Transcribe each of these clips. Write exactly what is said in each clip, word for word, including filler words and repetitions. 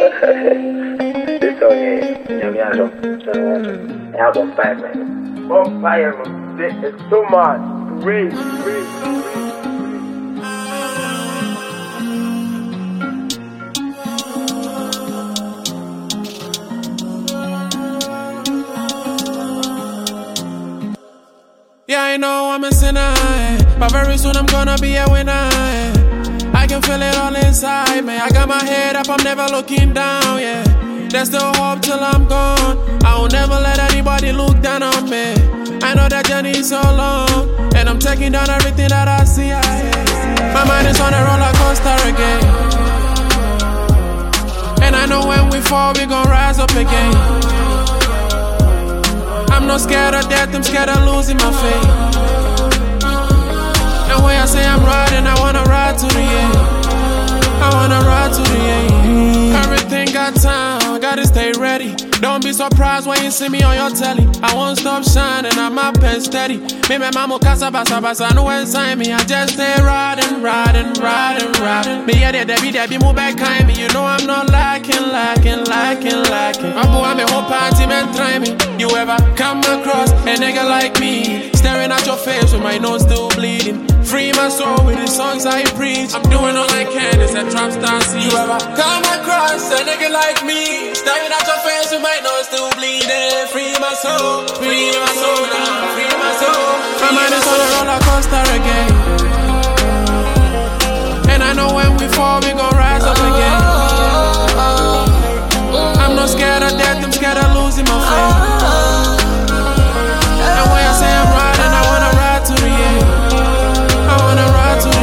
This song is Nyamiazo. Album five, man. Oh, fire, man. It's too much. Great, great. Yeah, I know I'm a sinner, but very soon I'm gonna be a winner. I can feel it all inside me. I got my head up, I'm never looking down, yeah. There's still hope till I'm gone. I will never let anybody look down on me. I know that journey is so long, and I'm taking down everything that I see. My mind is on a roller coaster again, and I know when we fall, we gon' rise up again. I'm not scared of death, I'm scared of losing my faith. And when I say I'm riding, I wanna ride to the end. I wanna ride to the end. Everything got time, gotta stay ready. Don't be surprised when you see me on your telly. I won't stop shining, I'm up and steady. Me, my mama, casa, basa, basa, no inside me. I just stay riding, riding, riding, riding. Me, yeah, Debbie, Debbie, move back behind me. You know I'm not lacking, lacking, lacking, lacking. My boy, I'm a whole party, man, try me. You ever come across a nigga like me? Staring at your face with my nose still bleeding. Free my soul with the songs I preach. I'm doing all I can, it's a trap star scene. You ever come across a nigga like me? Staring at your face with my nose still bleeding. Free my soul, free my soul now, free my soul. My mind is on a roller coaster again, and I know when we fall, we gon' rise up again. I'm not scared of death, I'm scared of losing my faith. And when I say I'm riding, I wanna ride to the end. I wanna ride to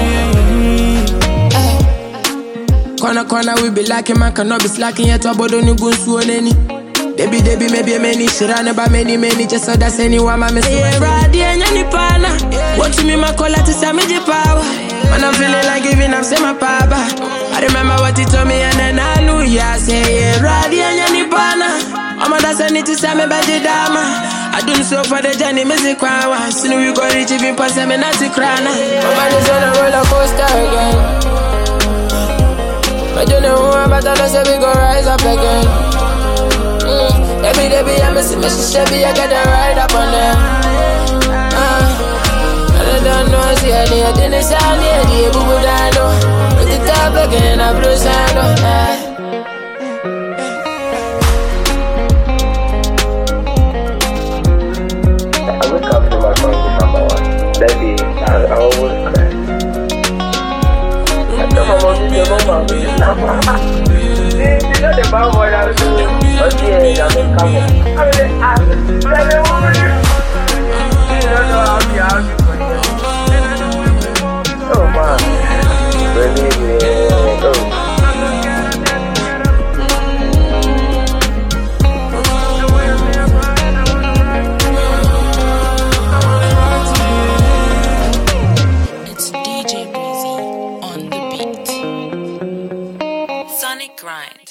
the end. Corner, corner, we be lacking, man cannot be slacking yet. About only good soon any. Debbie, Debbie, maybe many. She ran about many, many. Just so that's anyone, my miss. Yeah, ride and any partner. Watching me, my collar to send me the power. When I'm feeling like giving up, say my papa. I remember what he told me, and then I knew, yeah. Say, yeah, ride and any partner. I'm gonna send it to send me by the dama. I do so for the journey, music power. Soon we go reach even past seven, not to cry. My mind is on a roller coaster again. I don't know who, but I know say we go rise up again. Mm. Every day be a missing, missing, Chevy, I gotta ride up on them. Uh. I don't know, see any of the sound, yeah, the boo boo dino. With the top again, I blue sand. I wake up to my phone with number one. Baby, I, I always cry. I tell my mom, you know, mom, you know the bad boy I was doing. Okay, I'm in coming. I mean, I was a woman. You don't know how to have it. Oh, man. Believe me. Oh. Grind.